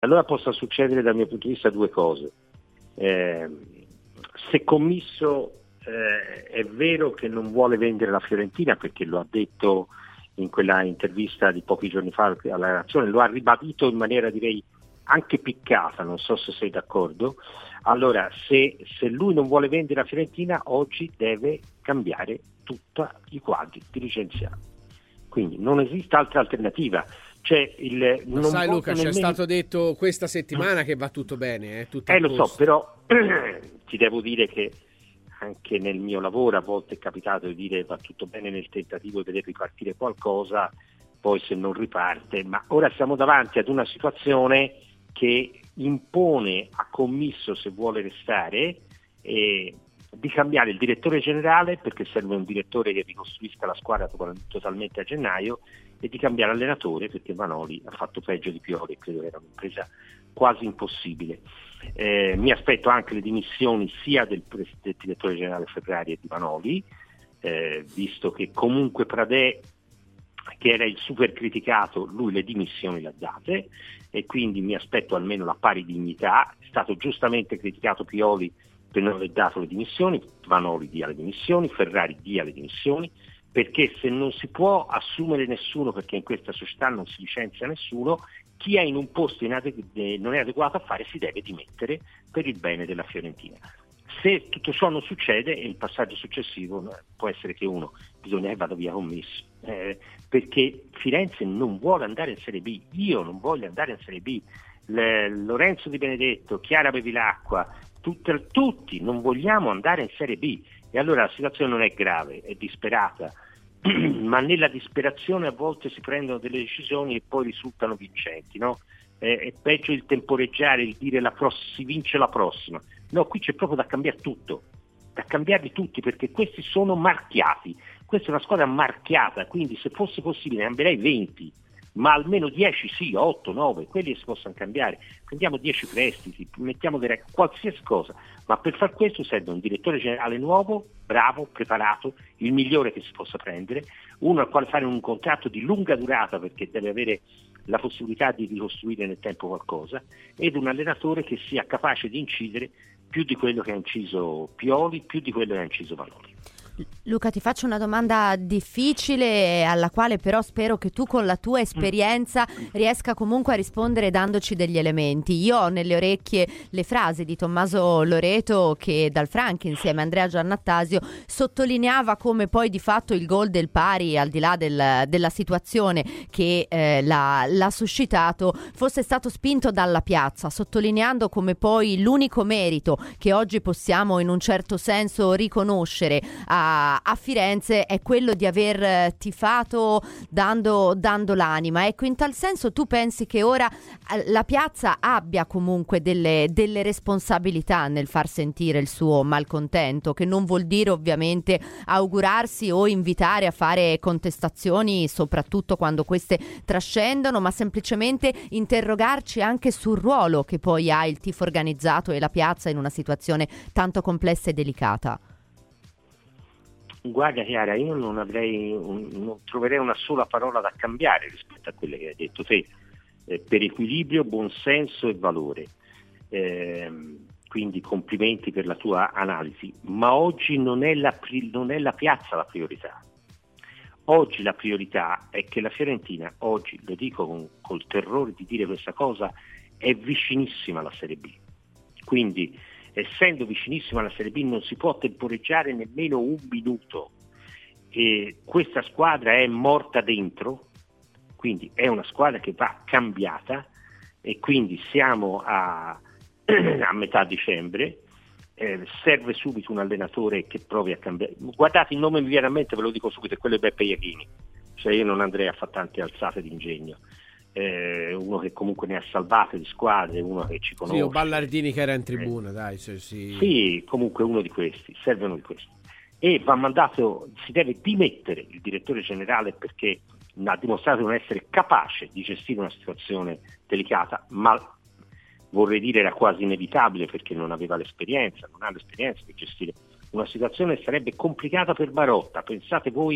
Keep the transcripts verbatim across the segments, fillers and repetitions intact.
allora possa succedere dal mio punto di vista due cose. Eh, se Commisso eh, è vero che non vuole vendere la Fiorentina, perché lo ha detto in quella intervista di pochi giorni fa alla Nazione, lo ha ribadito in maniera direi anche piccata, non so se sei d'accordo. Allora se, se lui non vuole vendere la Fiorentina, oggi deve cambiare tutti i quadri dirigenziali, quindi non esiste altra alternativa. Cioè il, Ma non sai Luca, nemmeno... c'è stato detto questa settimana che va tutto bene, eh, tutto eh a lo posto. so, però ti devo dire che anche nel mio lavoro a volte è capitato di dire va tutto bene nel tentativo di vedere ripartire qualcosa, poi se non riparte, ma ora siamo davanti ad una situazione che impone a Commisso, se vuole restare, eh, di cambiare il direttore generale, perché serve un direttore che ricostruisca la squadra totalmente a gennaio, e di cambiare allenatore, perché Vanoli ha fatto peggio di Pioli e credo che era un'impresa quasi impossibile. Eh, mi aspetto anche le dimissioni sia del, del direttore generale Ferrari e di Vanoli, eh, visto che comunque Pradè, che era il super criticato, lui le dimissioni le ha date, e quindi mi aspetto almeno la pari dignità. È stato giustamente criticato Pioli per non aver dato le dimissioni, Vanoli dia le dimissioni, Ferrari dia le dimissioni, perché se non si può assumere nessuno, perché in questa società non si licenzia nessuno, chi è in un posto inade- non è adeguato a fare si deve dimettere per il bene della Fiorentina. Se tutto ciò non succede, il passaggio successivo può essere che uno bisogna che vada via Commisso, eh, perché Firenze non vuole andare in Serie B, io non voglio andare in Serie B, Le, Lorenzo Di Benedetto, Chiara Bevilacqua, tutte, tutti non vogliamo andare in Serie B, e allora la situazione non è grave, è disperata, ma nella disperazione a volte si prendono delle decisioni e poi risultano vincenti, no? Eh, è peggio il temporeggiare, il dire la pross- si vince la prossima. No, qui c'è proprio da cambiare tutto, da cambiarli tutti, perché questi sono marchiati, questa è una squadra marchiata, quindi se fosse possibile ne cambierei venti, ma almeno dieci sì, otto, nove, quelli si possono cambiare, prendiamo dieci prestiti, mettiamo delle reg- qualsiasi cosa, ma per far questo serve un direttore generale nuovo, bravo, preparato, il migliore che si possa prendere, uno al quale fare un contratto di lunga durata perché deve avere la possibilità di ricostruire nel tempo qualcosa, ed un allenatore che sia capace di incidere più di quello che ha inciso Pioli, più di quello che ha inciso Vanoli. Luca, ti faccio una domanda difficile alla quale però spero che tu con la tua esperienza riesca comunque a rispondere dandoci degli elementi. Io ho nelle orecchie le frasi di Tommaso Loreto che dal Franchi insieme a Andrea Giannattasio sottolineava come poi di fatto il gol del pari, al di là del, della situazione che eh, l'ha, l'ha suscitato, fosse stato spinto dalla piazza, sottolineando come poi l'unico merito che oggi possiamo in un certo senso riconoscere a a Firenze è quello di aver tifato dando, dando l'anima. Ecco, in tal senso tu pensi che ora la piazza abbia comunque delle, delle responsabilità nel far sentire il suo malcontento, che non vuol dire ovviamente augurarsi o invitare a fare contestazioni, soprattutto quando queste trascendono, ma semplicemente interrogarci anche sul ruolo che poi ha il tifo organizzato e la piazza in una situazione tanto complessa e delicata. Guarda Chiara, io non avrei un, non troverei una sola parola da cambiare rispetto a quelle che hai detto te, eh, per equilibrio, buonsenso e valore. Eh, quindi complimenti per la tua analisi, ma oggi non è la, non è la piazza la priorità. Oggi la priorità è che la Fiorentina, oggi, lo dico con, col terrore di dire questa cosa, è vicinissima alla Serie B. Quindi essendo vicinissima alla Serie B non si può temporeggiare nemmeno un minuto, e questa squadra è morta dentro, quindi è una squadra che va cambiata, e quindi siamo a, a metà dicembre, eh, serve subito un allenatore che provi a cambiare. Guardate, il nome mi viene a mente, ve lo dico subito, è quello di Beppe Iachini, cioè io non andrei a fare tante alzate d'ingegno. Eh, uno che comunque ne ha salvate di squadre, uno che ci conosce. Sì, o Ballardini che era in tribuna, eh. dai. Cioè, sì. sì, comunque uno di questi, serve uno di questi. E va mandato, si deve dimettere il direttore generale perché ha dimostrato di non essere capace di gestire una situazione delicata, ma vorrei dire era quasi inevitabile perché non aveva l'esperienza, non ha l'esperienza per gestire una situazione che sarebbe complicata per Marotta. Pensate voi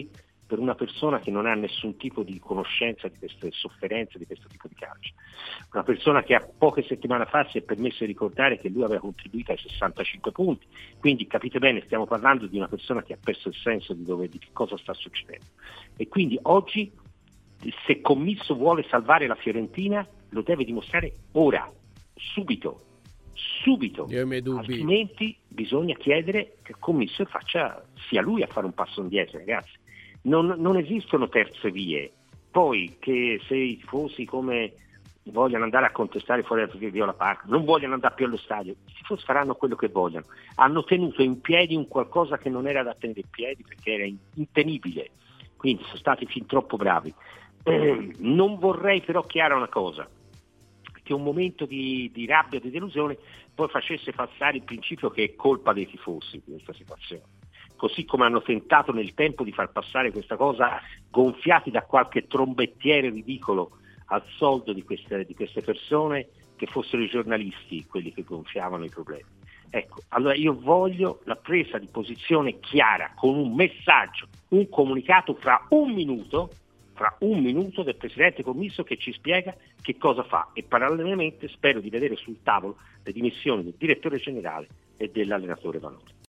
per una persona che non ha nessun tipo di conoscenza di queste sofferenze, di questo tipo di calcio. Una persona che a poche settimane fa si è permesso di ricordare che lui aveva contribuito ai sessantacinque punti, quindi capite bene, stiamo parlando di una persona che ha perso il senso di, dove, di che cosa sta succedendo. E quindi oggi, se Commisso vuole salvare la Fiorentina, lo deve dimostrare ora, subito, subito, Io ho i miei dubbi. Altrimenti bisogna chiedere che il Commisso faccia, sia lui a fare un passo indietro, ragazzi. Non, non esistono terze vie. Poi che se i tifosi come vogliono andare a contestare fuori da Viola Park, non vogliono andare più allo stadio, i tifosi faranno quello che vogliono. Hanno tenuto in piedi un qualcosa che non era da tenere in piedi perché era intenibile, quindi sono stati fin troppo bravi. Eh, non vorrei però chiara una cosa, che un momento di, di rabbia, di delusione poi facesse passare il principio che è colpa dei tifosi di questa situazione. Così come hanno tentato nel tempo di far passare questa cosa gonfiati da qualche trombettiere ridicolo al soldo di queste, di queste persone, che fossero i giornalisti quelli che gonfiavano i problemi. Ecco, allora io voglio la presa di posizione chiara, con un messaggio, un comunicato fra un minuto, fra un minuto del Presidente Commisso che ci spiega che cosa fa, e parallelamente spero di vedere sul tavolo le dimissioni del direttore generale e dell'allenatore Vanoli.